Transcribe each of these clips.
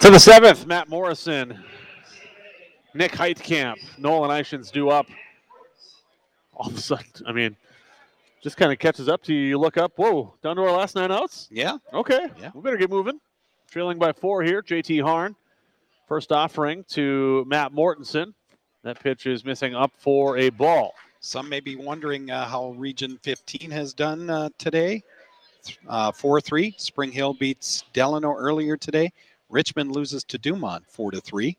To the seventh, Matt Morrison. Nick Heitkamp, Nolan Eichens due up. All of a sudden, just kind of catches up to you. You look up, whoa, down to our last 9 outs? Yeah. Okay, yeah. We better get moving. Trailing by 4 here, JT Harn. First offering to Matt Mortensen. That pitch is missing up for a ball. Some may be wondering how Region 15 has done today. 4-3. Spring Hill beats Delano earlier today. Richmond loses to Dumont 4-3.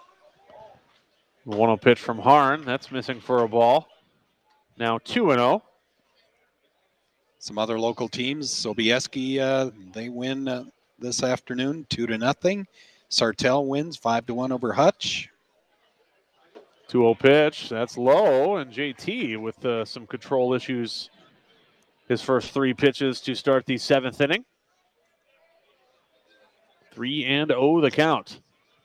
1-0 pitch from Harn. That's missing for a ball. Now 2-0. Some other local teams. Sobieski, they win this afternoon 2-0. Sartell wins 5-1 over Hutch. 2-0 pitch. That's low. And JT with some control issues. His first 3 pitches to start the 7th inning. 3-0 the count.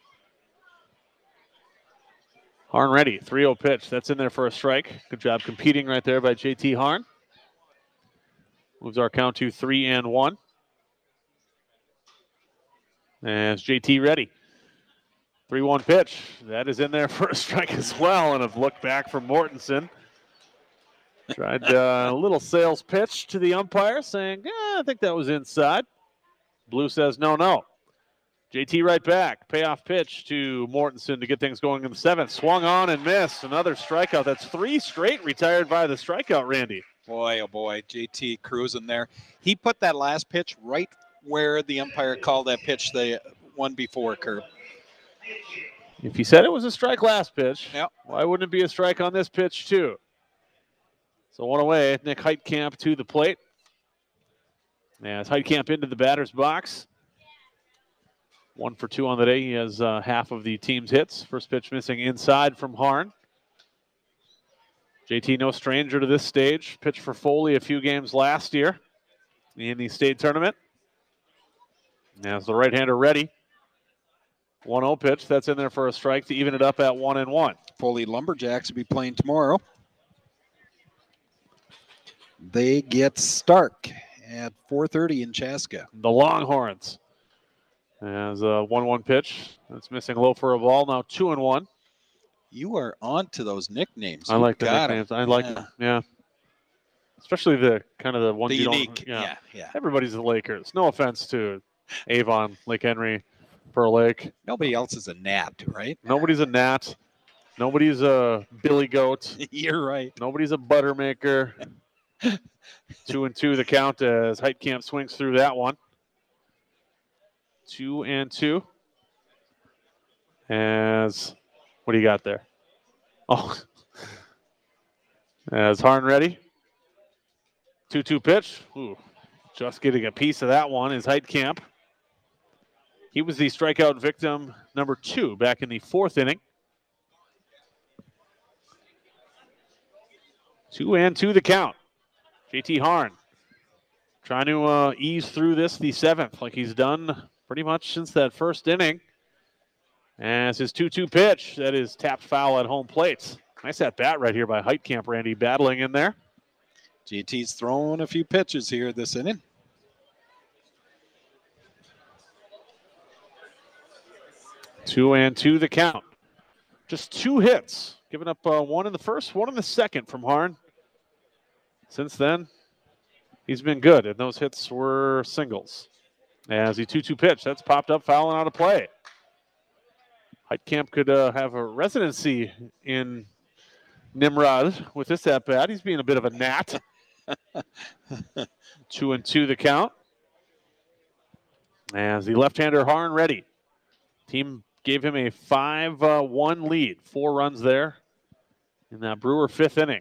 Harn ready. 3-0 pitch. That's in there for a strike. Good job competing right there by JT Harn. Moves our count to 3-1. As JT ready. 3-1 pitch. That is in there for a strike as well. And a look back from Mortensen. Tried a little sales pitch to the umpire saying, I think that was inside. Blue says no. JT right back. Payoff pitch to Mortensen to get things going in the 7th. Swung on and missed. Another strikeout. That's 3 straight retired by the strikeout, Randy. Boy, oh boy, JT cruising there. He put that last pitch right where the umpire called that pitch, the one before, Curb. If he said it was a strike last pitch, yep. Why wouldn't it be a strike on this pitch too? So 1 away, Nick Heitkamp to the plate. As Heitkamp into the batter's box. 1 for 2 on the day. He has half of the team's hits. First pitch missing inside from Harn. JT no stranger to this stage. Pitched for Foley a few games last year in the state tournament. As the right-hander ready. 1-0 pitch. That's in there for a strike to even it up at 1-1. Foley Lumberjacks will be playing tomorrow. They get Stark at 4:30 in Chaska. The Longhorns. As a 1-1 pitch. That's missing low for a ball. Now 2-1. You are on to those nicknames. I like the nicknames. I like them. Yeah. Especially the kind of the ones you unique. don't. Yeah. Everybody's the Lakers. No offense to Avon, Lake Henry, Pearl Lake. Nobody else is a Nat, right? Nobody's a Nat. Nobody's a Billy Goat. You're right. Nobody's a Buttermaker. 2-2 the count as Heitkamp swings through that one. 2-2. As what do you got there? Oh, as Harn ready. 2-2 pitch. Ooh, just getting a piece of that one is Heitkamp. He was the strikeout victim number 2 back in the 4th inning. 2-2 the count. JT Harn trying to ease through this, the 7th, like he's done pretty much since that first inning. As his 2-2 pitch, that is tapped foul at home plate. Nice at bat right here by Heitkamp, Randy, battling in there. JT's throwing a few pitches here this inning. Two and two the count. Just 2 hits, giving up 1 in the first, 1 in the second from Harn. Since then, he's been good, and those hits were singles. As the 2-2 pitch, that's popped up, fouling out of play. Heitkamp could have a residency in Nimrod with this at bat. He's being a bit of a gnat. 2-2 the count. As the left-hander Harn ready. Team gave him a 5-1 lead. 4 runs there in that Brewer 5th inning.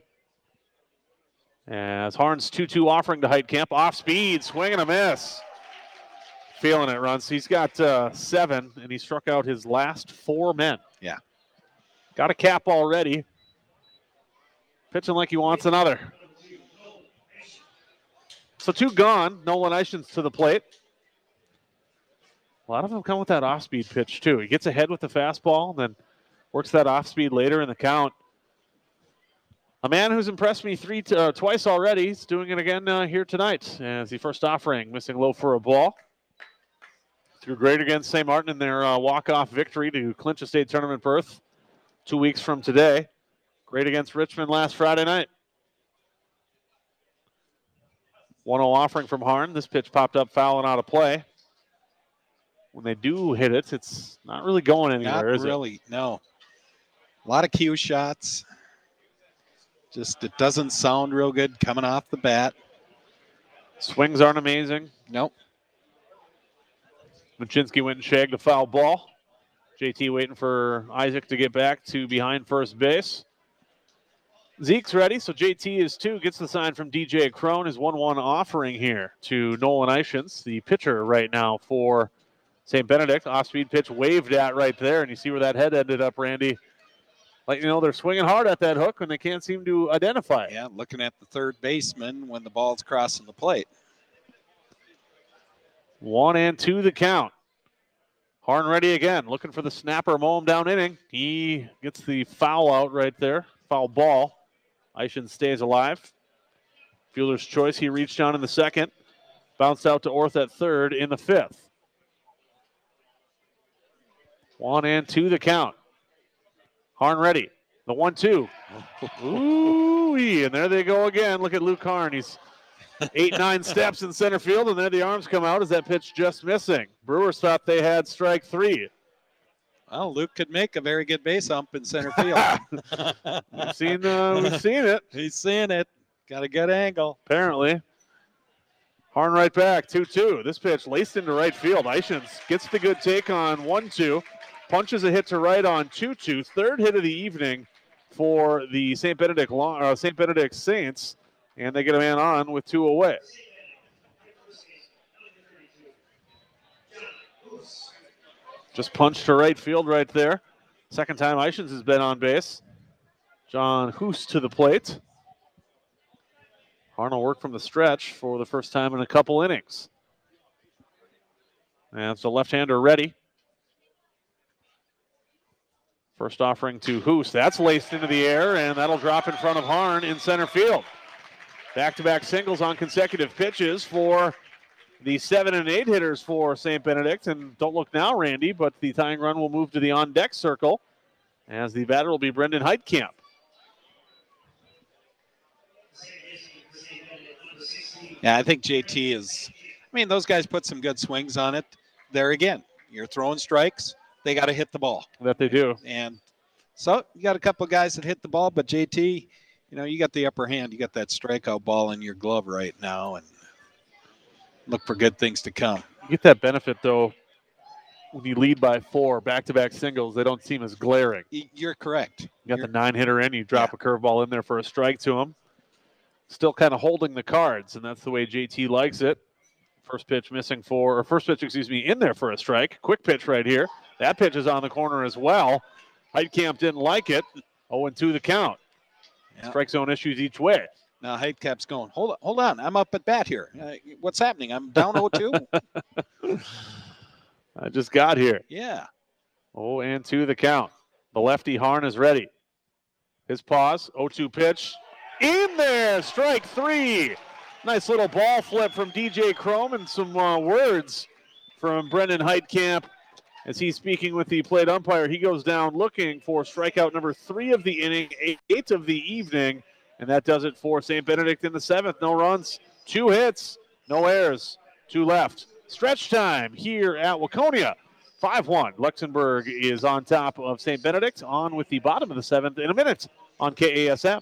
As Harn's 2-2 offering to Heitkamp. Off speed, swing and a miss. Feeling it, runs. He's got 7, and he struck out his last 4 men. Yeah. Got a cap already. Pitching like he wants another. So 2 gone. Nolan Eichens to the plate. A lot of them come with that off-speed pitch, too. He gets ahead with the fastball, then works that off-speed later in the count. A man who's impressed me twice already. He's doing it again here tonight. As the first offering, missing low for a ball. threw great against St. Martin in their walk-off victory to clinch a state tournament berth 2 weeks from today. Great against Richmond last Friday night. 1-0 offering from Harn. This pitch popped up foul and out of play. When they do hit it, it's not really going anywhere, Not is really, no. A lot of cue shots. Just, it doesn't sound real good coming off the bat. Swings aren't amazing. Nope. Machinsky went and shagged a foul ball. JT waiting for Isaac to get back to behind first base. Zeke's ready, so JT is 2. Gets the sign from DJ Crone. His 1-1 offering here to Nolan Ishins, the pitcher right now for St. Benedict. Off-speed pitch waved at right there, and you see where that head ended up, Randy. Like, you know, they're swinging hard at that hook, and they can't seem to identify it. Yeah, looking at the third baseman when the ball's crossing the plate. 1-2 the count. Harn ready again, looking for the snapper, mow him down inning. He gets the foul out right there, foul ball. Ishins stays alive. Fielder's choice, he reached down in the second. Bounced out to Orth at third in the fifth. 1-2 the count. Harn ready. The 1-2. Ooh, and there they go again. Look at Luke Harn. He's 8-9 steps in center field, and there the arms come out as that pitch just missing. Brewers thought they had strike 3. Well, Luke could make a very good base ump in center field. We've seen it. He's seeing it. Got a good angle. Apparently. Harn right back, 2-2. This pitch laced into right field. Ishins gets the good take on 1-2. Punches a hit to right on 2-2. Third hit of the evening for the St. Benedict Saints. And they get a man on with 2 away. Just punched to right field right there. Second time Ishins has been on base. John Hoos to the plate. Harn will work from the stretch for the first time in a couple innings. And it's a left-hander ready. First offering to Hoos. That's laced into the air, and that'll drop in front of Harn in center field. Back-to-back singles on consecutive pitches for the 7 and 8 hitters for St. Benedict. And don't look now, Randy, but the tying run will move to the on-deck circle as the batter will be Brendan Heitkamp. Yeah, I think JT is, those guys put some good swings on it. There again, you're throwing strikes. They got to hit the ball. That they do. And so you got a couple of guys that hit the ball, but JT, you got the upper hand. You got that strikeout ball in your glove right now, and look for good things to come. You get that benefit, though, when you lead by 4 back-to-back singles. They don't seem as glaring. You're correct. You got the 9-hitter in. You drop a curveball in there for a strike to him. Still kind of holding the cards, and that's the way JT likes it. First pitch in there for a strike. Quick pitch right here. That pitch is on the corner as well. Heitkamp didn't like it. 0-2 the count. Yeah. Strike zone issues each way. Now Heitkamp's going, hold on. I'm up at bat here. What's happening? I'm down 0-2. I just got here. Yeah. 0-2 the count. The lefty Harn is ready. His pause. 0-2 pitch. In there. Strike 3. Nice little ball flip from DJ Crome and some words from Brendan Heitkamp as he's speaking with the plate umpire. He goes down looking for strikeout number 3 of the inning, 8 of the evening, and that does it for St. Benedict in the 7th. No runs, 2 hits, no errors, 2 left. Stretch time here at Waconia. 5-1. Luxembourg is on top of St. Benedict, on with the bottom of the 7th in a minute on KASM.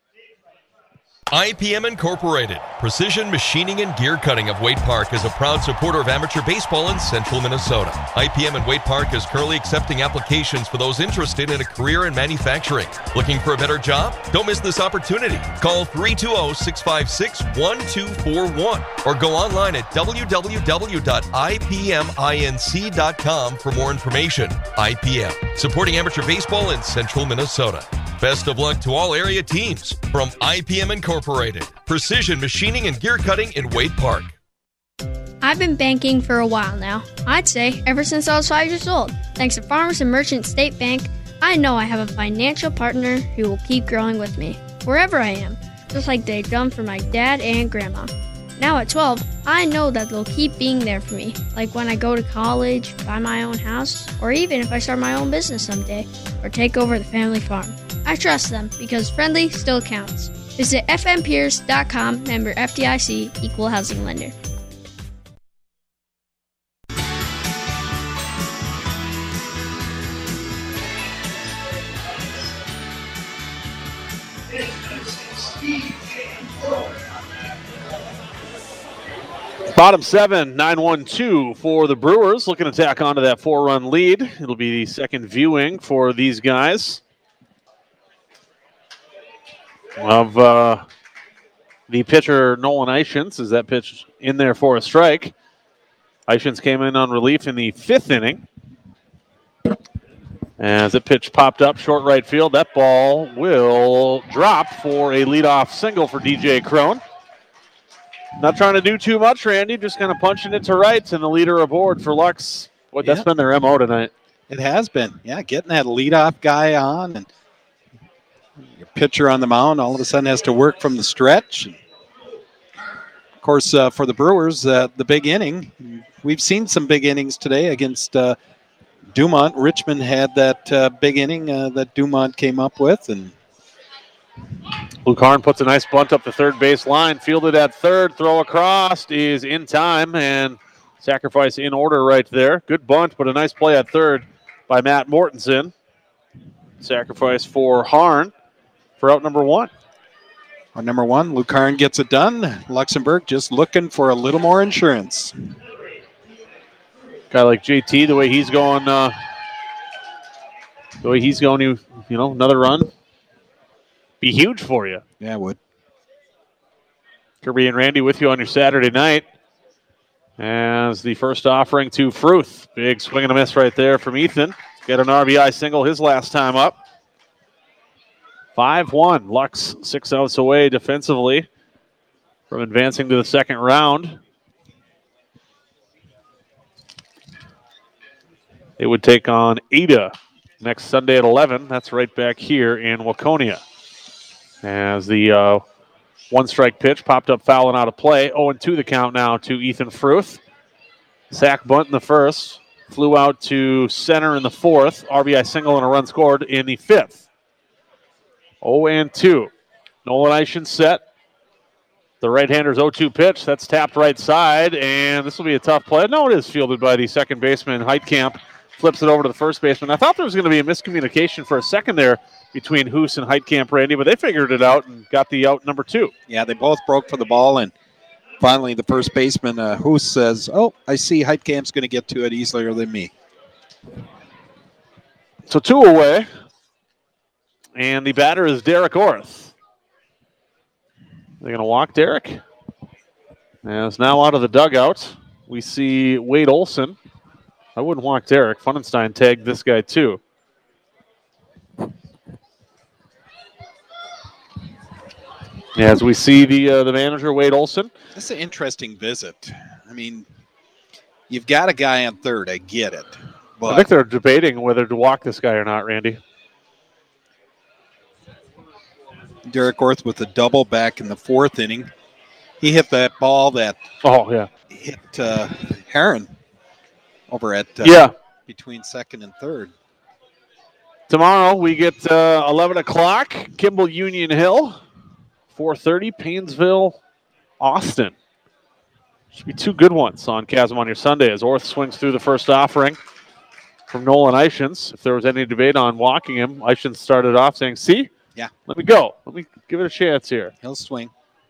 IPM Incorporated, Precision Machining and Gear Cutting of Waite Park, is a proud supporter of amateur baseball in central Minnesota. IPM in Waite Park is currently accepting applications for those interested in a career in manufacturing. Looking for a better job? Don't miss this opportunity. Call 320-656-1241 or go online at www.ipminc.com for more information. IPM, supporting amateur baseball in central Minnesota. Best of luck to all area teams from IPM Incorporated, Precision Machining and Gear Cutting in Waite Park. I've been banking for a while now. I'd say ever since I was 5 years old. Thanks to Farmers and Merchant State Bank, I know I have a financial partner who will keep growing with me, wherever I am, just like they've done for my dad and grandma. Now at 12, I know that they'll keep being there for me, like when I go to college, buy my own house, or even if I start my own business someday, or take over the family farm. I trust them because friendly still counts. Visit fmpierce.com, member FDIC, equal housing lender. Bottom 7, 9-1-2 for the Brewers. Looking to tack onto that 4-run lead. It'll be the second viewing for these guys of the pitcher Nolan Ishins. Is that pitch in there for a strike? Ishins came in on relief in the 5th inning. As the pitch popped up short right field, that ball will drop for a leadoff single for DJ Crone. Not trying to do too much, Randy, just kind of punching it to right, and the leader aboard for Lux. Boy, that's been their MO tonight. It has been. Yeah, getting that leadoff guy on, and your pitcher on the mound all of a sudden has to work from the stretch. Of course, for the Brewers, the big inning, we've seen some big innings today against Dumont. Richmond had that big inning that Dumont came up with, and Luke Harn puts a nice bunt up the third base line, fielded at third, throw across is in time, and sacrifice in order right there. Good bunt, but a nice play at third by Matt Mortensen. Sacrifice for Harn for out number 1. On number 1, Luke Harn gets it done. Luxembourg just looking for a little more insurance. Guy like JT, the way he's going, another run. Be huge for you. Yeah, it would. Kirby and Randy with you on your Saturday night. As the first offering to Fruth. Big swing and a miss right there from Ethan. Got an RBI single his last time up. 5-1. Lux 6 outs away defensively from advancing to the second round. They would take on Ada next Sunday at 11. That's right back here in Waconia. As the one-strike pitch popped up foul and out of play. 0-2 the count now to Ethan Fruth. Sack bunt in the first. Flew out to center in the 4th. RBI single and a run scored in the 5th. 0-2. Nolan Ishins set. The right-hander's 0-2 pitch. That's tapped right side, and this will be a tough play. No, it is fielded by the second baseman, Heitkamp. Flips it over to the first baseman. I thought there was going to be a miscommunication for a second there between Hoos and Heitkamp, Randy, but they figured it out and got the out number 2. Yeah, they both broke for the ball, and finally the first baseman, Hoos, says, oh, I see Heitkamp's going to get to it easier than me. So 2 away, and the batter is Derek Orth. They're going to walk Derek. As now out of the dugout, we see Wade Olson. I wouldn't walk Derek. Funenstein tagged this guy too. As we see the manager, Wade Olson. This is an interesting visit. I mean, you've got a guy on third. I get it. But I think they're debating whether to walk this guy or not, Randy. Derek Orth with a double back in the 4th inning. He hit that ball that hit Heron over at between second and third. Tomorrow we get 11 o'clock, Kimball Union Hill. 4:30, Painesville, Austin. Should be 2 good ones on Chasm on your Sunday as Orth swings through the first offering from Nolan Ishins. If there was any debate on walking him, Ishins started off saying, see, let me go. Let me give it a chance here. He'll swing.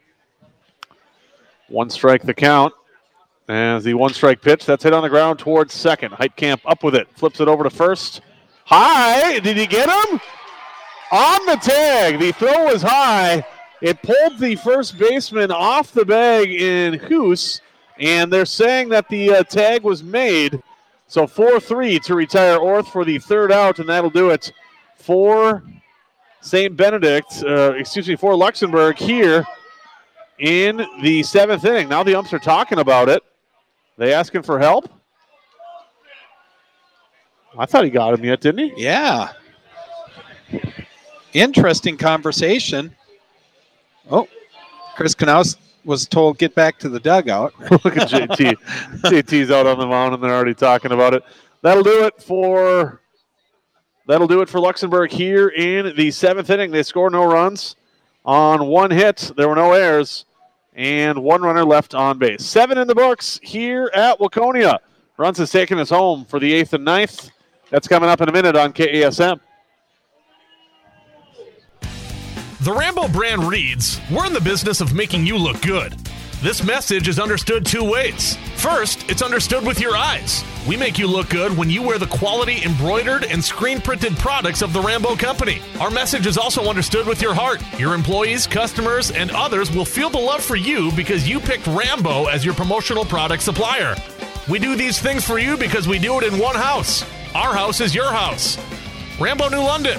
1 strike the count. As the 1-strike pitch, that's hit on the ground towards second. Heitkamp up with it, flips it over to first. High, did he get him? On the tag, the throw was high. It pulled the first baseman off the bag in Hoos, and they're saying that the tag was made. So 4-3 to retire Orth for the 3rd out, and that'll do it for for Luxembourg here in the 7th inning. Now the umps are talking about it. They asking for help? I thought he got him yet, didn't he? Yeah. Interesting conversation. Oh, Chris Knaus was told, get back to the dugout. Look at JT. JT's out on the mound, and they're already talking about it. That'll do it for Luxembourg here in the 7th inning. They score no runs on 1 hit. There were no errors, and 1 runner left on base. 7 in the books here at Waconia. Runs has taken us home for the 8th and 9th. That's coming up in a minute on KASM. The Rambo brand reads, "We're in the business of making you look good." This message is understood 2 ways. First, it's understood with your eyes. We make you look good when you wear the quality embroidered and screen-printed products of the Rambo Company. Our message is also understood with your heart. Your employees, customers, and others will feel the love for you because you picked Rambo as your promotional product supplier. We do these things for you because we do it in one house. Our house is your house. Rambo New London.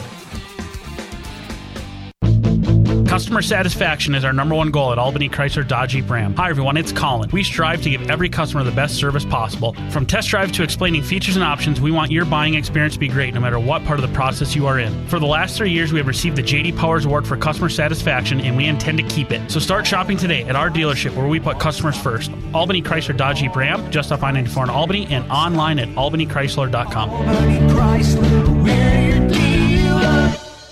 Customer satisfaction is our #1 goal at Albany Chrysler Dodge Jeep Ram. Hi everyone, it's Colin. We strive to give every customer the best service possible. From test drive to explaining features and options, we want your buying experience to be great no matter what part of the process you are in. For the last 3 years, we have received the J.D. Powers Award for customer satisfaction, and we intend to keep it. So start shopping today at our dealership where we put customers first. Albany Chrysler Dodge Jeep Ram, just off I-94 in Albany, and online at albanychrysler.com. Albany Chrysler, we're your dealer.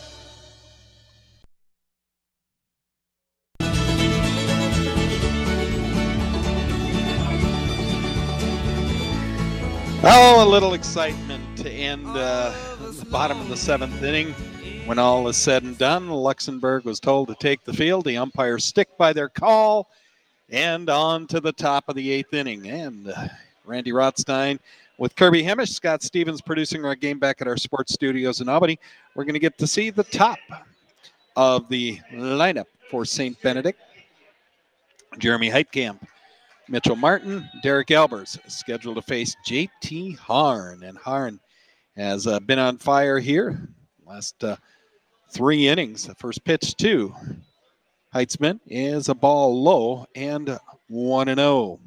Oh, a little excitement to end the bottom of the 7th inning. When all is said and done, Luxembourg was told to take the field. The umpires stick by their call, and on to the top of the 8th inning. And Randy Rothstein with Kirby Hemish, Scott Stevens producing our game back at our sports studios in Albany. We're going to get to see the top of the lineup for St. Benedict. Jeremy Heitkamp, Mitchell Martin, Derek Albers scheduled to face JT Harn. And Harn has been on fire here last 3 innings. The first pitch to Heitzman is a ball low and 1-0.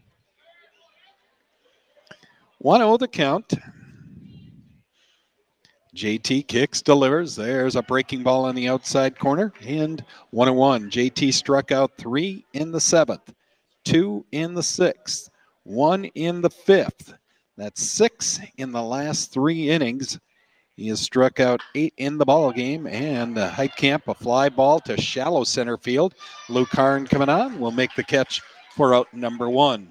1-0 the count. JT kicks, delivers. There's a breaking ball on the outside corner and 1-1. JT struck out 3 in the 7th. 2 in the 6th, 1 in the 5th. That's 6 in the last 3 innings. He has struck out 8 in the ball game. And Heitkamp, a fly ball to shallow center field. Luke Harn coming on will make the catch for out number 1.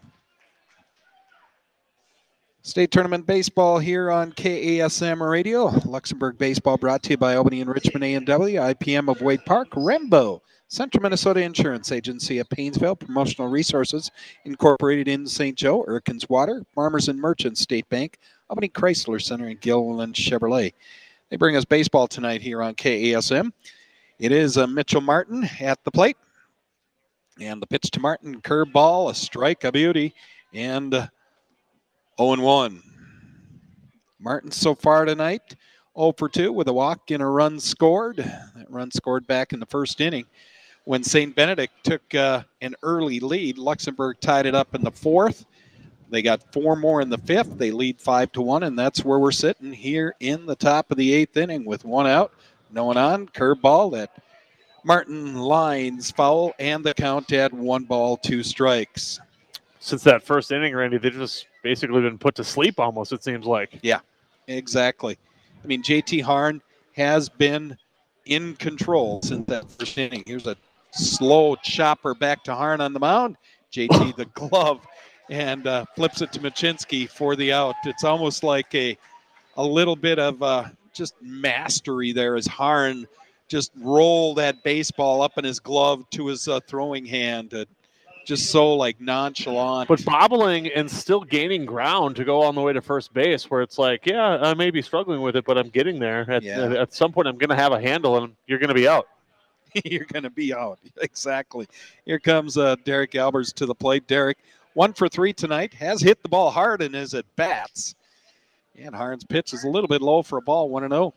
State Tournament Baseball here on KASM Radio. Luxembourg Baseball brought to you by Albany and Richmond A&W, IPM of Wade Park, Rembo, Central Minnesota Insurance Agency of Painesville, Promotional Resources Incorporated in St. Joe, Erkins Water, Farmers and Merchants State Bank, Albany Chrysler Center, and Gilliland Chevrolet. They bring us baseball tonight here on KASM. It is Mitchell Martin at the plate. And the pitch to Martin, curveball, a strike, a beauty, and 0-1. Martin so far tonight, 0 for 2 with a walk and a run scored. That run scored back in the first inning when St. Benedict took an early lead. Luxembourg tied it up in the 4th. They got 4 more in the 5th. They lead 5-1, and that's where we're sitting here in the top of the 8th inning with 1 out. No one on. Curveball that Martin lines foul, and the count at 1 ball, 2 strikes. Since that first inning, Randy, they've just basically been put to sleep almost, it seems like. Yeah, exactly. I mean, JT Harn has been in control since that first inning. Here's a slow chopper back to Harn on the mound. JT the glove and flips it to Machinsky for the out. It's almost like a little bit of just mastery there as Harn just rolled that baseball up in his glove to his throwing hand. Just so like nonchalant. But bobbling and still gaining ground to go on the way to first base where it's like, yeah, I may be struggling with it, but I'm getting there. At some point, I'm going to have a handle and you're going to be out. You're going to be out. Exactly. Here comes Derek Albers to the plate. Derek, 1 for 3 tonight, has hit the ball hard and is at bats. And Harn's pitch is a little bit low for a ball, 1-0.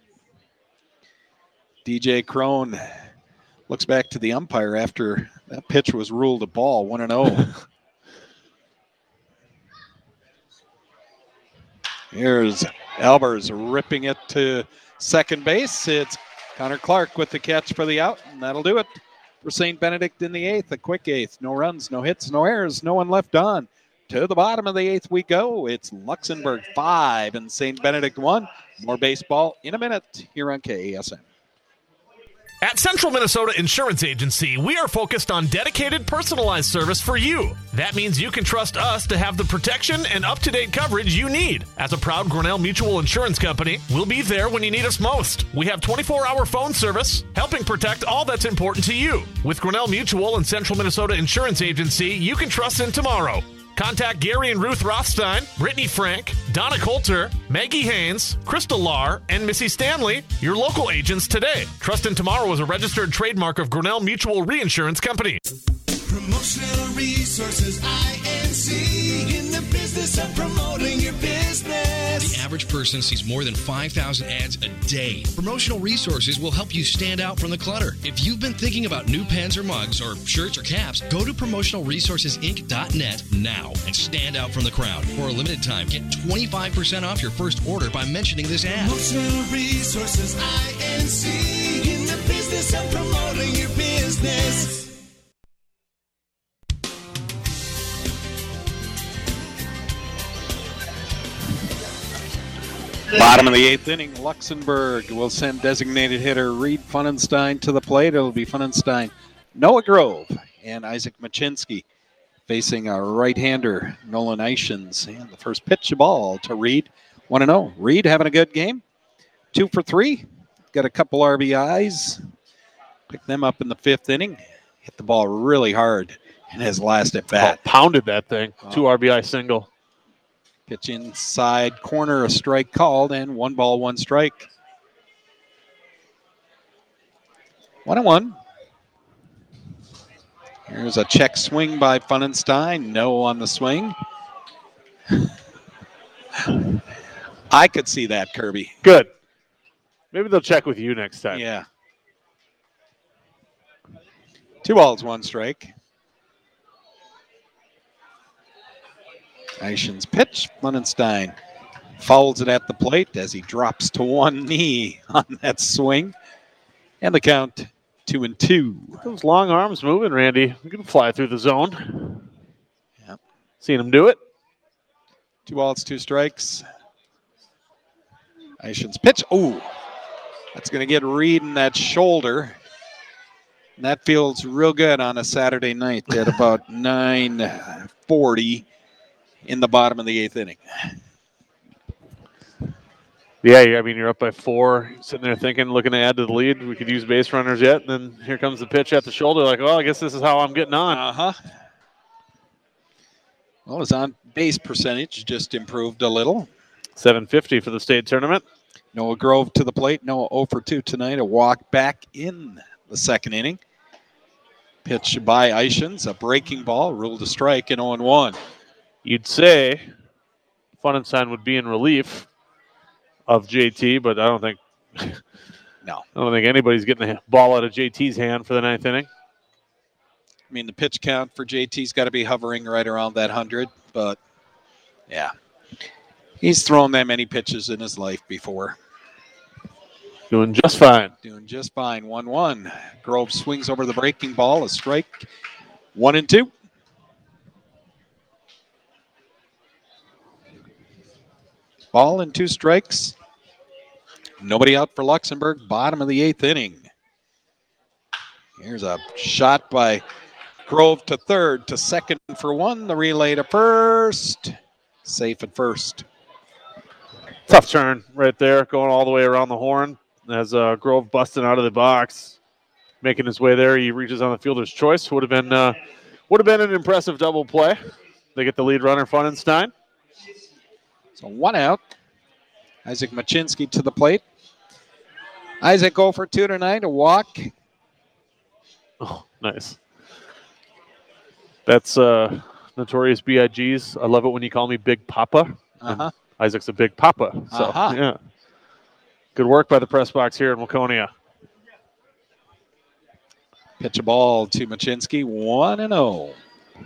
DJ Crone looks back to the umpire after that pitch was ruled a ball, 1-0. Here's Albers ripping it to second base. It's Connor Clark with the catch for the out, and that'll do it for St. Benedict in the 8th. A quick 8th. No runs, no hits, no errors, no one left on. To the bottom of the 8th we go. It's Luxembourg 5 and St. Benedict 1. More baseball in a minute here on KASM. At Central Minnesota Insurance Agency, we are focused on dedicated, personalized service for you. That means you can trust us to have the protection and up-to-date coverage you need. As a proud Grinnell Mutual Insurance Company, we'll be there when you need us most. We have 24-hour phone service, helping protect all that's important to you. With Grinnell Mutual and Central Minnesota Insurance Agency, you can trust in tomorrow. Contact Gary and Ruth Rothstein, Brittany Frank, Donna Coulter, Maggie Haynes, Crystal Lahr, and Missy Stanley, your local agents today. Trust in Tomorrow is a registered trademark of Grinnell Mutual Reinsurance Company. Promotional Resources, INC, in the business of promoting your business. The average person sees more than 5,000 ads a day. Promotional Resources will help you stand out from the clutter. If you've been thinking about new pens or mugs or shirts or caps, go to promotionalresourcesinc.net now and stand out from the crowd. For a limited time, get 25% off your first order by mentioning this ad. Promotional Resources, INC, in the business of promoting your business. Bottom of the 8th inning, Luxembourg will send designated hitter Reed Funenstein to the plate. It'll be Funenstein, Noah Grove, and Isaac Machinsky facing a right-hander, Nolan Ishins. And the first pitch of ball to Reed, 1-0. Reed having a good game, 2 for 3. Got a couple RBIs. Picked them up in the 5th inning. Hit the ball really hard in his last at-bat. Pounded that thing. 2 RBI single. Pitch inside corner, a strike called, and 1 ball, 1 strike. 1-1. Here's a check swing by Funenstein. No on the swing. I could see that, Kirby. Good. Maybe they'll check with you next time. Yeah. 2 balls, 1 strike. Ishins pitch. Funenstein fouls it at the plate as he drops to one knee on that swing. And the count 2-2. Those long arms moving, Randy. You can fly through the zone. Yep. Seen him do it. 2 balls, 2 strikes. Ishins pitch. Oh, that's going to get Reed in that shoulder. And that feels real good on a Saturday night at about 9:40 in the bottom of the 8th inning. Yeah, I mean, you're up by 4, sitting there thinking, looking to add to the lead. We could use base runners yet. And then here comes the pitch at the shoulder. Like, well, I guess this is how I'm getting on. Uh-huh. Well, his on-base percentage just improved a little. 750 for the state tournament. Noah Grove to the plate. Noah 0 for 2 tonight. A walk back in the 2nd inning. Pitch by Ishins. A breaking ball. Ruled a strike in 0-1. You'd say Funenstein would be in relief of JT, but I don't think No. I don't think anybody's getting the ball out of JT's hand for the 9th inning. I mean, the pitch count for JT's got to be hovering right around that 100, but yeah. He's thrown that many pitches in his life before. Doing just fine. Doing just fine. 1-1. Grove swings over the breaking ball. A strike. 1-2. Ball and 2 strikes. Nobody out for Luxembourg. Bottom of the 8th inning. Here's a shot by Grove to third, to second for 1. The relay to first. Safe at first. Tough turn right there, going all the way around the horn. As Grove busting out of the box, making his way there, he reaches on the fielder's choice. Would have been an impressive double play. They get the lead runner, Funenstein. So 1 out. Isaac Machinsky to the plate. Isaac 0 for 2 tonight. A walk. Oh, nice. That's Notorious B.I.G.'s. I love it when you call me Big Papa. Uh-huh. Isaac's a Big Papa. So, yeah. Good work by the press box here in Waconia. Pitch a ball to Machinsky. 1-0.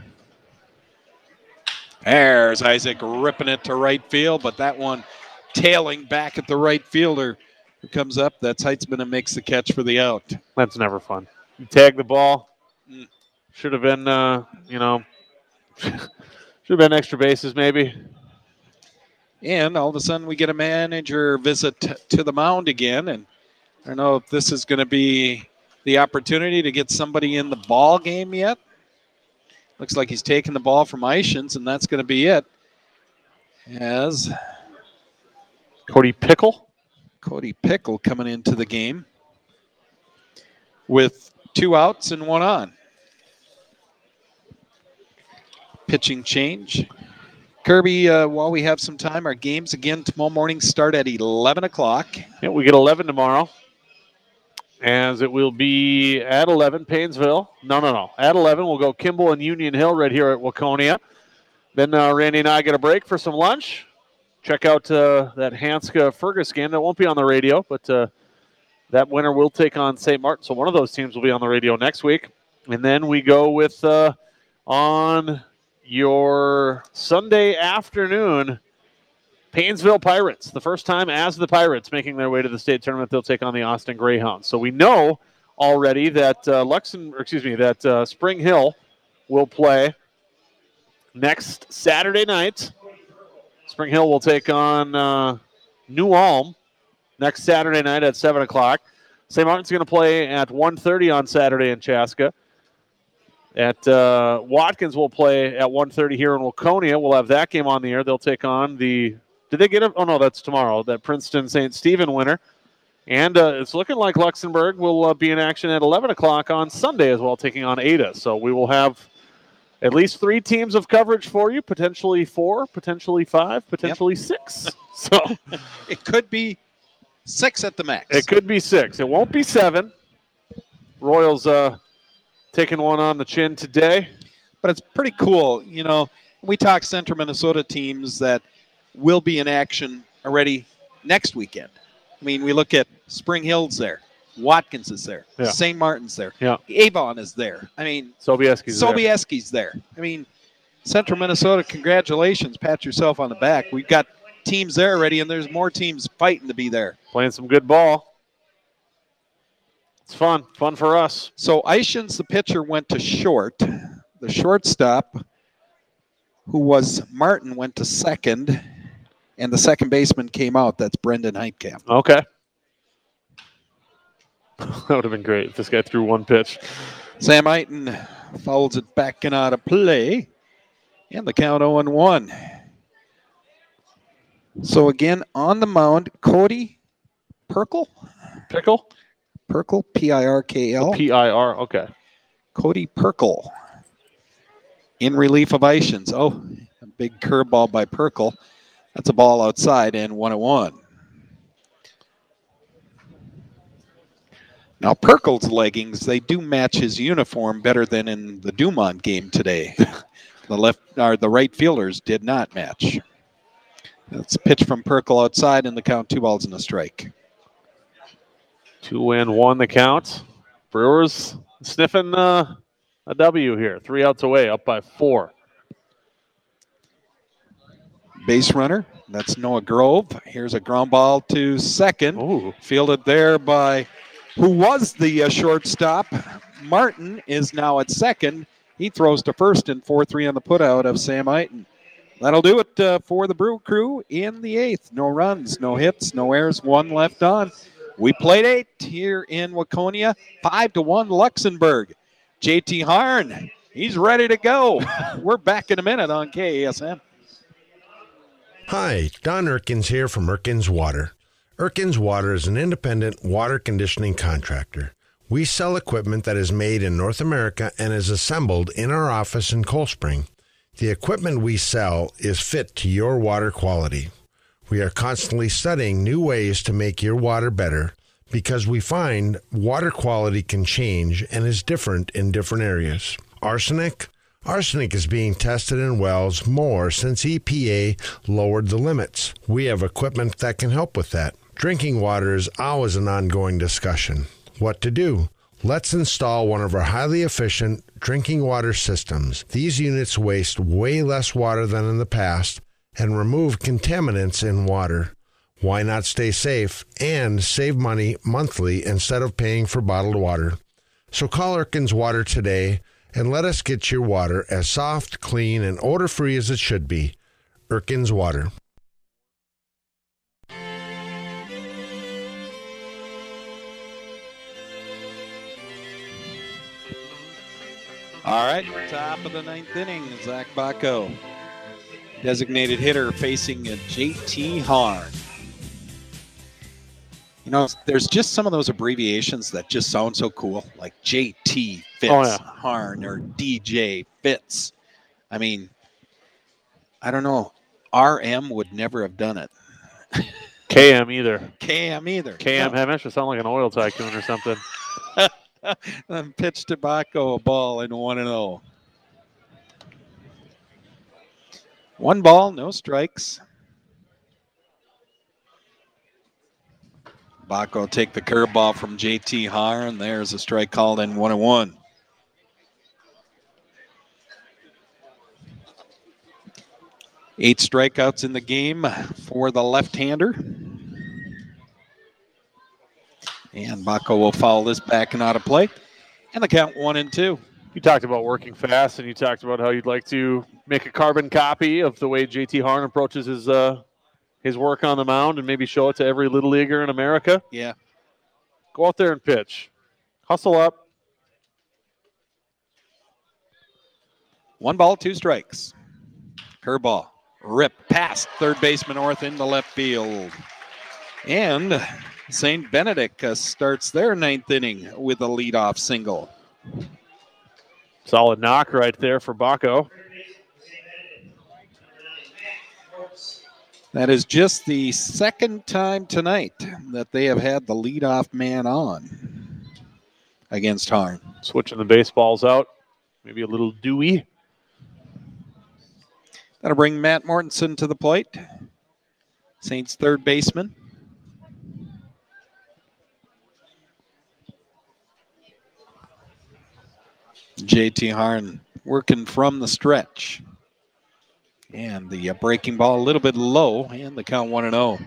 There's Isaac ripping it to right field, but that one tailing back at the right fielder who comes up. That's Heitzman and makes the catch for the out. That's never fun. You tag the ball. Should have been, should have been extra bases maybe. And all of a sudden we get a manager visit to the mound again. And I don't know if this is going to be the opportunity to get somebody in the ball game yet. Looks like he's taking the ball from Ishins, and that's going to be it. As Cody Pickle coming into the game with 2 outs and 1 on. Pitching change. Kirby, while we have some time, our games again tomorrow morning start at 11 o'clock. Yeah, we get 11 tomorrow. As it will be at 11, Painesville. No. At 11, we'll go Kimball and Union Hill right here at Waconia. Then Randy and I get a break for some lunch. Check out that Hanska-Fergus game. That won't be on the radio, but that winner will take on St. Martin. So one of those teams will be on the radio next week. And then we go with on your Sunday afternoon, Painesville Pirates. The first time as the Pirates making their way to the state tournament, they'll take on the Austin Greyhounds. So we know already that Spring Hill will play next Saturday night. Spring Hill will take on New Ulm next Saturday night at 7 o'clock. St. Martin's going to play at 1:30 on Saturday in Chaska. At Watkins will play at 1:30 here in Waconia. We'll have that game on the air. They'll take on the – did they get it? Oh, no, that's tomorrow. That Princeton-St. Stephen winner. And it's looking like Luxembourg will be in action at 11 o'clock on Sunday as well, taking on Ada. So we will have at least 3 teams of coverage for you, potentially 4, potentially 5, potentially 6. So it could be 6 at the max. It could be 6. It won't be 7. Royals taking one on the chin today. But it's pretty cool. You know, we talk Central Minnesota teams that will be in action already next weekend. I mean, we look at Spring Hill's there. Watkins is there. Yeah. St. Martin's there. Yeah. Avon is there. I mean, Sobieski's there. I mean, Central Minnesota, congratulations. Pat yourself on the back. We've got teams there already, and there's more teams fighting to be there. Playing some good ball. It's fun. Fun for us. So Ishins, the pitcher, went to short. The shortstop, who was Martin, went to second. And the second baseman came out. That's Brendan Heitkamp. Okay. That would have been great if this guy threw one pitch. Sam Eiten fouls it back and out of play. And the count 0-1. So again, on the mound, Cody Pirkle. Pickle? Pirkle, P-I-R-K-L. P-I-R, okay. Cody Pirkle in relief of Ishins. Oh, a big curveball by Pirkle. That's a ball outside and 1-1. Now, Pirkle's leggings, they do match his uniform better than in the Dumont game today. The right fielders did not match. That's a pitch from Pirkle outside, and the count 2 balls and a strike. 2-1 the count. Brewers sniffing a W here. 3 outs away, up by 4. Base runner, that's Noah Grove. Here's a ground ball to second. Ooh. Fielded there by who was the shortstop. Martin is now at second. He throws to first in 4-3 on the putout of Sam Eiten. That'll do it for the Brew Crew in the 8th. No runs, no hits, no errors, 1 left on. We played 8 here in Waconia, 5-1 Luxembourg. JT Harn, he's ready to go. We're back in a minute on KASM. Hi, Don Erkins here from Erkins Water. Erkins Water is an independent water conditioning contractor. We sell equipment that is made in North America and is assembled in our office in Cold Spring. The equipment we sell is fit to your water quality. We are constantly studying new ways to make your water better because we find water quality can change and is different in different areas. Arsenic? Arsenic is being tested in wells more since EPA lowered the limits. We have equipment that can help with that. Drinking water is always an ongoing discussion. What to do? Let's install one of our highly efficient drinking water systems. These units waste way less water than in the past and remove contaminants in water. Why not stay safe and save money monthly instead of paying for bottled water? So call Erkins Water today and let us get your water as soft, clean, and odor-free as it should be. Erkins Water. All right, top of the ninth inning, Zach Bacco, designated hitter, facing a JT Harn. You know, there's just some of those abbreviations that just sound so cool, like JT Fitz Harn or DJ Fitz. I mean, I don't know. RM would never have done it. KM either. KM either. KM Hamish would sound like an oil tycoon or something. Then pitch to Bacco, a ball in 1-0. 1 ball, no strikes. Bacco take the curveball from JT Harn. There's a strike called in 1-1. Eight strikeouts in the game for the left-hander. And Bacco will foul this back and out of play. And the count 1-2. You talked about working fast, and you talked about how you'd like to make a carbon copy of the way JT Harn approaches his work on the mound and maybe show it to every little leaguer in America. Yeah. Go out there and pitch. Hustle up. 1 ball, 2 strikes. Curveball. Rip past third baseman North into left field. And St. Benedict starts their 9th inning with a leadoff single. Solid knock right there for Bacco. That is just the second time tonight that they have had the leadoff man on against Harn. Switching the baseballs out. Maybe a little dewy. That'll bring Matt Mortensen to the plate. Saints third baseman. JT Harn working from the stretch. And the breaking ball a little bit low, and the count 1-0.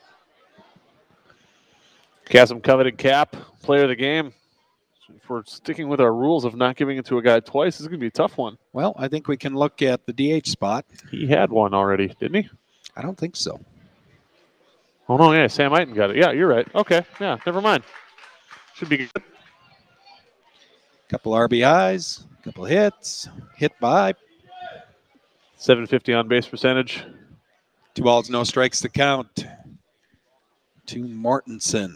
Chasm coveted cap, player of the game. If we're sticking with our rules of not giving it to a guy twice, this is going to be a tough one. Well, I think we can look at the DH spot. He had one already, didn't he? I don't think so. Oh, no, yeah, Sam Eiten got it. Yeah, you're right. Okay, yeah, never mind. Should be good. Couple RBIs, couple hits, hit by. 750 on base percentage. 2 balls, no strikes to count to Mortensen.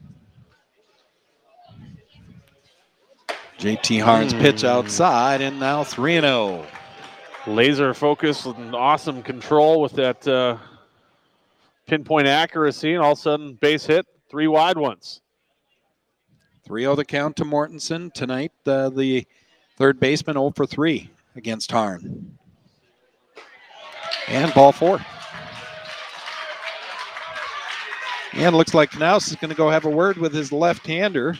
JT Harn's pitch outside, and now 3-0. Laser focus and awesome control with that pinpoint accuracy, and all of a sudden base hit, 3 wide ones. 3-0 the count to Mortensen. Tonight, the third baseman 0 for 3 against Harn. And ball 4. And looks like Knaus is going to go have a word with his left-hander.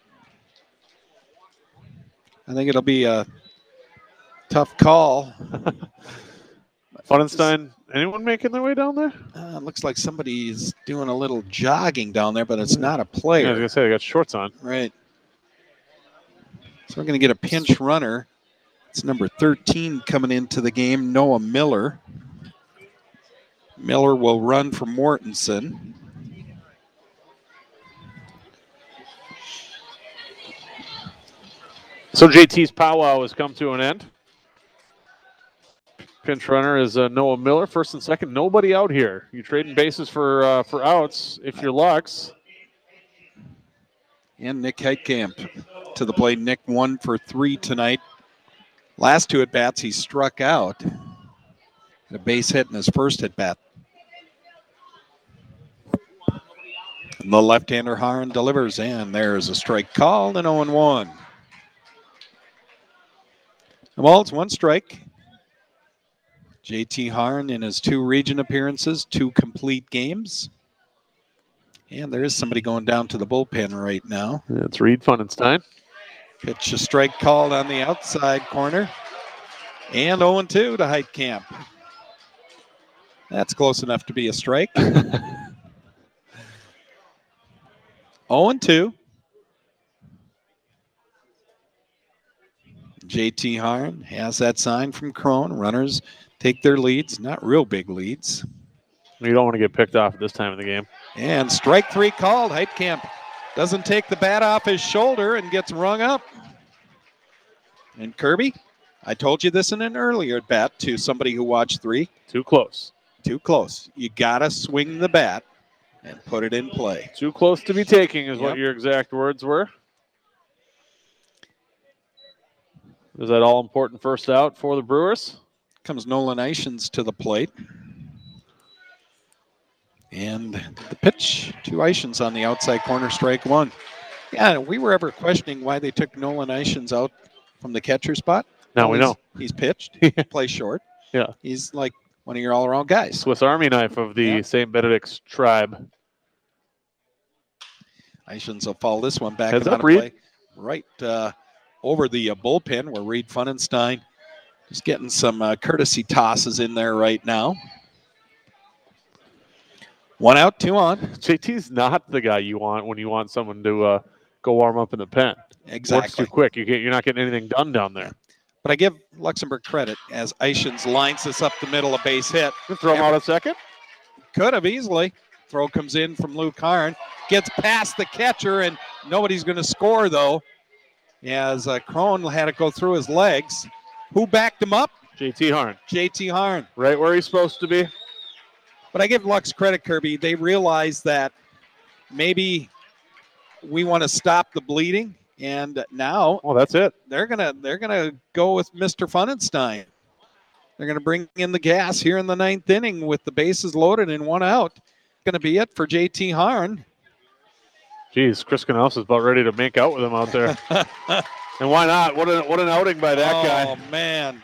I think it'll be a tough call. Funenstein, anyone making their way down there? Looks like somebody's doing a little jogging down there, but it's not a player. Yeah, I was going to say, they got shorts on. Right. So we're going to get a pinch runner. It's number 13 coming into the game, Noah Miller. Miller will run for Mortensen. So JT's powwow has come to an end. Pinch runner is Noah Miller, first and second. Nobody out here. You trading bases for outs if you're Lux. And Nick Heitkamp to the plate. Nick 1 for 3 tonight. Last 2 at-bats he struck out. A base hit in his first at-bat. The left-hander Harn delivers, and there's a strike called, and 0-1. Well, it's 1 strike. JT Harn in his 2 region appearances, 2 complete games. And there is somebody going down to the bullpen right now. It's Reed Funenstein. Pitch a strike called on the outside corner. And 0-2 to Heitkamp. That's close enough to be a strike. 0-2. JT Harn has that sign from Crone. Runners take their leads, not real big leads. You don't want to get picked off at this time of the game. And strike 3 called. Heitkamp doesn't take the bat off his shoulder and gets rung up. And Kirby, I told you this in an earlier at bat to somebody who watched 3. Too close. Too close. You got to swing the bat and put it in play. Too close to be taking is Yep. what your exact words were. Is that all important first out for the Brewers? Comes Nolan Ishins to the plate. And the pitch to Ishins on the outside corner, strike 1. Yeah, we were ever questioning why they took Nolan Ishins out from the catcher spot. Now we know. He's pitched, plays short. Yeah. He's like one of your all-around guys. Swiss Army knife of the St. Benedict's tribe. Ishins will follow this one back. Heads and up, out of Reed. play. Right over the bullpen where Reed Funenstein is getting some courtesy tosses in there right now. 1 out, 2 on. JT's not the guy you want when you want someone to go warm up in the pen. Works Exactly. too quick. You're not getting anything done down there. But I give Luxembourg credit as Ishins lines this up the middle, a base hit. Throw him out a second. Could have easily. Throw comes in from Luke Harn. Gets past the catcher, and nobody's going to score, though, as Crone had to go through his legs. Who backed him up? JT Harn. JT Harn. Right where he's supposed to be. But I give Lux credit, Kirby. They realized that maybe we want to stop the bleeding, and now Well, that's it. they're gonna go with Mr. Funenstein. They're gonna bring in the gas here in the 9th inning with the bases loaded and 1 out. Gonna be it for JT Harn. Geez, Chris Canals is about ready to make out with him out there. And why not? What an outing by that guy. Oh man.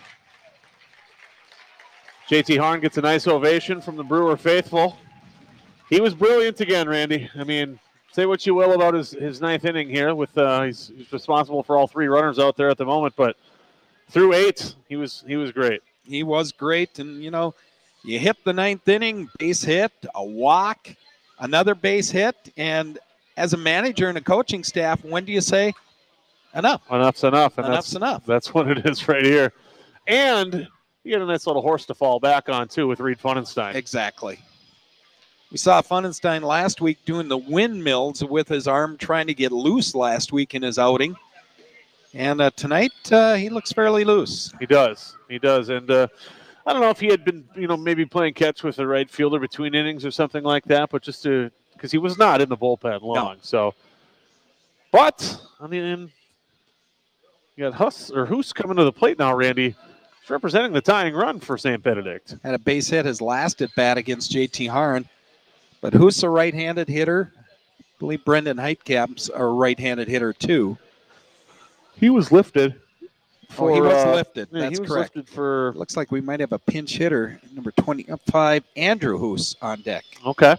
JT Harn gets a nice ovation from the Brewer faithful. He was brilliant again, Randy. I mean, say what you will about his 9th inning here. With he's responsible for all 3 runners out there at the moment, but through 8, he was great. He was great, and you know, you hit the 9th inning, base hit, a walk, another base hit, and as a manager and a coaching staff, when do you say enough? Enough's enough, and Enough's enough. That's what it is right here. And you get a nice little horse to fall back on too with Reed Funenstein. Exactly. We saw Funenstein last week doing the windmills with his arm trying to get loose last week in his outing. And tonight, he looks fairly loose. He does. And I don't know if he had been, maybe playing catch with the right fielder between innings or something like that, but just because he was not in the bullpen long. No. So, but, I mean, you got Hoos coming to the plate now, Randy. He's representing the tying run for St. Benedict. Had a base hit his last at bat against JT Harn. But who's a right-handed hitter? I believe Brendan Heitkamp's a right-handed hitter, too. He was lifted. He was lifted. Yeah, That's he was correct. lifted for. Looks like we might have a pinch hitter, number 25, Andrew Hoos, on deck. Okay.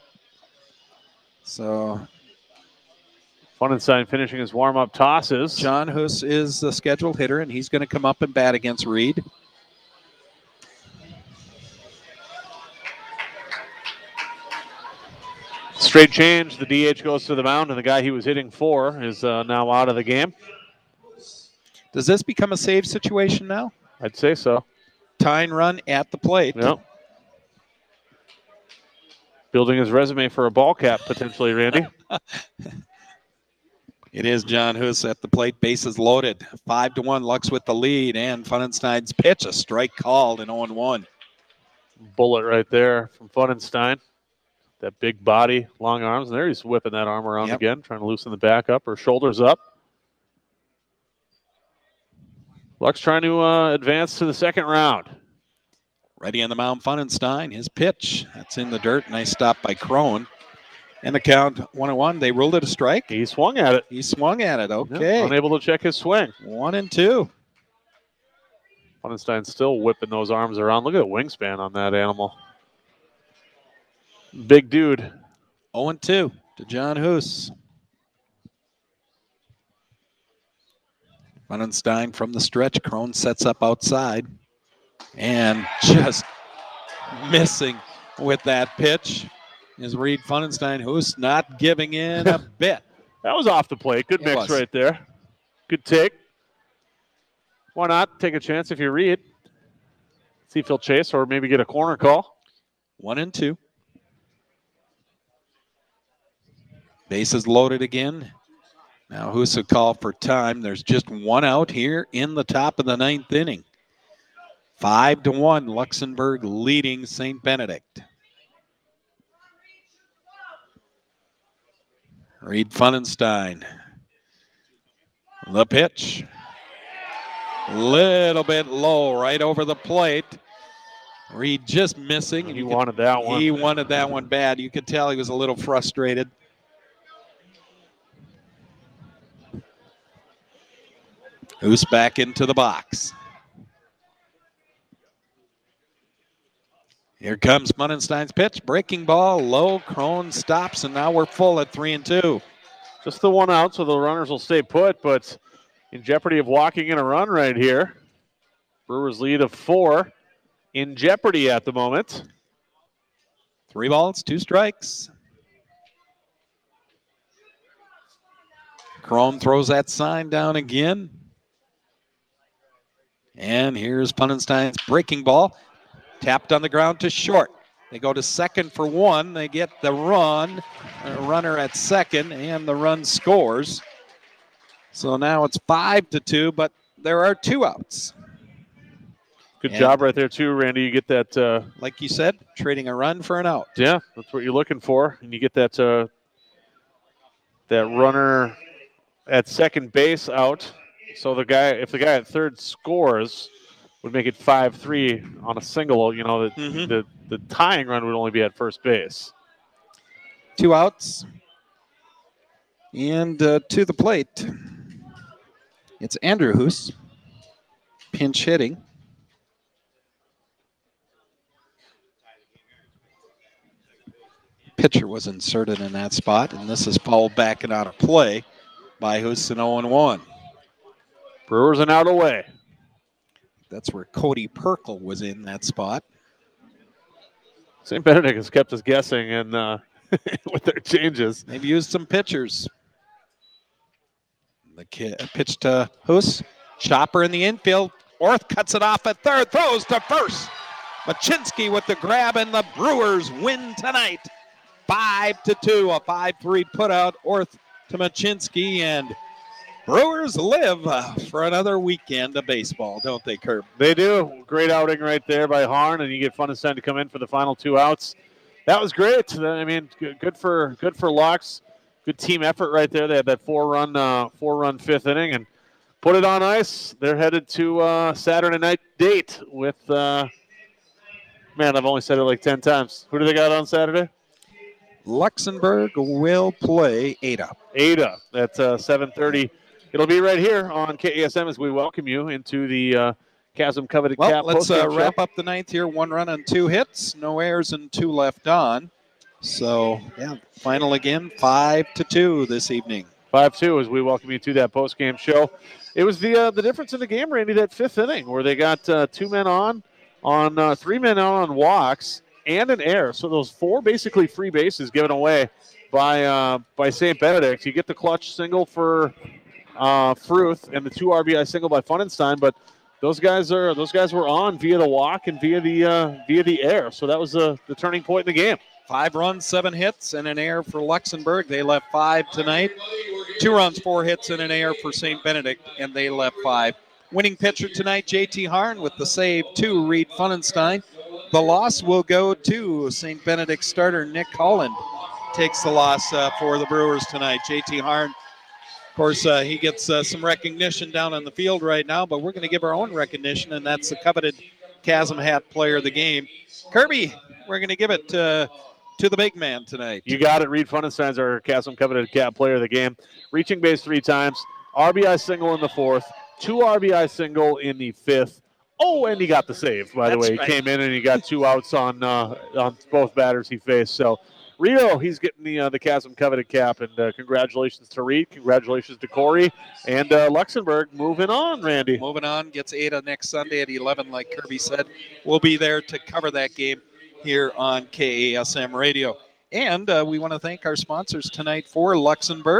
So Funenstein finishing his warm-up tosses. John Hoos is the scheduled hitter, and he's going to come up and bat against Reed. Straight change. The DH goes to the mound, and the guy he was hitting for is now out of the game. Does this become a save situation now? I'd say so. Tying run at the plate. Yep. Building his resume for a ball cap, potentially, Randy. It is John Hoos at the plate. Bases loaded. 5-1. Lux with the lead. And Funenstein's pitch. A strike called in 0-1. Bullet right there from Funenstein. That big body, long arms. And there he's whipping that arm around again, trying to loosen the back up or shoulders up. Lux trying to advance to the second round. Ready on the mound, Funenstein. His pitch. That's in the dirt. Nice stop by Crone. And the count 1-1. They ruled it a strike. He swung at it. He swung at it. Okay. Yeah, unable to check his swing. 1-2. Funenstein still whipping those arms around. Look at the wingspan on that animal. Big dude. 0-2 to John Hoos. Funenstein from the stretch. Crone sets up outside. And just missing with that pitch is Reed Funenstein, who's not giving in a bit. That was off the plate. Good mix right there. Good take. Why not take a chance if you read? See if he'll chase or maybe get a corner call. 1-2. Bases loaded again. Now Husa call for time. There's just one out here in the top of the 9th inning. 5-1, Luxembourg leading St. Benedict. Reed Funenstein. The pitch. Little bit low, right over the plate. Reed just missing. He wanted that one. He wanted that one bad. You could tell he was a little frustrated. Who's back into the box? Here comes Funenstein's pitch. Breaking ball, low. Crone stops, and now we're full at 3-2. Just the one out, so the runners will stay put, but in jeopardy of walking in a run right here. Brewers lead of 4 in jeopardy at the moment. 3 balls, 2 strikes. Crone throws that sign down again. And here's Funenstein's breaking ball. Tapped on the ground to short. They go to second for 1. They get the run. A runner at second, and the run scores. So now it's 5-2, but there are 2 outs. Good job right there, too, Randy. You get that. Like you said, trading a run for an out. Yeah, that's what you're looking for. And you get that that runner at second base out. So if the guy at third scores, would make it 5-3 on a single. You know, the tying run would only be at first base. 2 outs. And to the plate, it's Andrew Hus, pinch hitting. Pitcher was inserted in that spot, and this is fouled back and out of play by Hus, and 0-1. Brewers an out away. That's where Cody Perkle was in that spot. St. Benedict has kept us guessing and with their changes. They've used some pitchers. The pitch to Hus. Chopper in the infield. Orth cuts it off at third. Throws to first. Machinsky with the grab, and the Brewers win tonight. 5-2. A 5-3 putout. Orth to Machinsky, and Brewers live for another weekend of baseball, don't they, Kirby? They do. Great outing right there by Harn, and you get Funenstein to come in for the final 2 outs. That was great. I mean, good for Lux. Good team effort right there. They had that 4-run 5th inning and put it on ice. They're headed to Saturday night date with. Man, I've only said it like 10 times. Who do they got on Saturday? Luxembourg will play Ada. Ada at 7:30. It'll be right here on KASM as we welcome you into the Chasm Coveted Cap. Let's wrap up the 9th here. 1 run and 2 hits. No errors and 2 left on. So, yeah, final again, 5-2 this evening. 5-2 as we welcome you to that postgame show. It was the difference in the game, Randy, that 5th inning where they got 2 men on 3 men out on walks and an error. So those 4 basically free bases given away by St. Benedict. You get the clutch single for Fruth and the 2 RBI single by Funenstein, but those guys were on via the walk and via the air. So that was the turning point in the game. 5 runs, 7 hits, and an error for Luxembourg. They left 5 tonight. 2 runs, 4 hits, and an error for St. Benedict, and they left 5. Winning pitcher tonight, JT Harn with the save to Reed Funenstein. The loss will go to St. Benedict starter Nick Holland. Takes the loss for the Brewers tonight. JT Harn, of course, he gets some recognition down on the field right now, but we're going to give our own recognition, and that's the coveted Chasm Hat player of the game. Kirby, we're going to give it to the big man tonight. You got it. Reed Funenstein's our Chasm Coveted Cap player of the game. Reaching base 3 times. RBI single in the 4th. 2 RBI single in the 5th. Oh, and he got the save, by the way. He came in and he got 2 outs on both batters he faced. So, Rio, he's getting the Chasm Coveted Cap, and congratulations to Reed. Congratulations to Corey. And Luxembourg moving on, Randy. Moving on, gets Ada next Sunday at 11, like Kirby said. We'll be there to cover that game here on KASM Radio. And we want to thank our sponsors tonight for Luxembourg.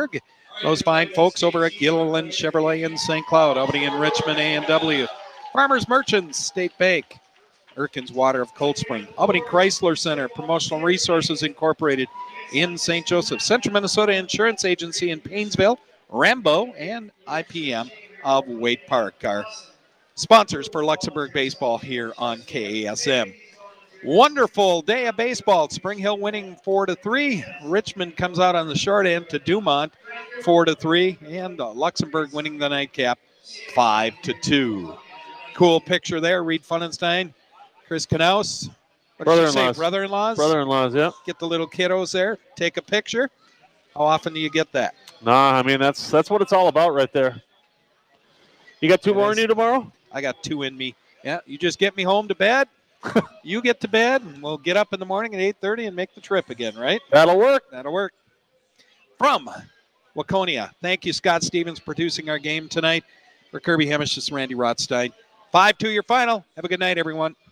Those fine folks over at Gilliland Chevrolet in St. Cloud, Albany and Richmond A&W. Farmers Merchants, State Bank, Erkins Water of Cold Spring, Albany Chrysler Center, Promotional Resources Incorporated in St. Joseph, Central Minnesota Insurance Agency in Paynesville, Rambo, and IPM of Waite Park are sponsors for Luxembourg baseball here on KASM. Wonderful day of baseball. Spring Hill winning 4-3. Richmond comes out on the short end to Dumont 4-3, and Luxembourg winning the nightcap 5-2. Cool picture there. Reed Funenstein, Chris Knaus. What did you say? Brother-in-laws? Brother-in-laws, yeah. Get the little kiddos there. Take a picture. How often do you get that? Nah, I mean, that's what it's all about right there. You got two more in you tomorrow? I got 2 in me. Yeah, you just get me home to bed. You get to bed, and we'll get up in the morning at 8:30 and make the trip again, right? That'll work. That'll work. From Waconia, thank you, Scott Stevens, producing our game tonight. For Kirby Hemish, this is Randy Rothstein. 5-2 your final. Have a good night, everyone.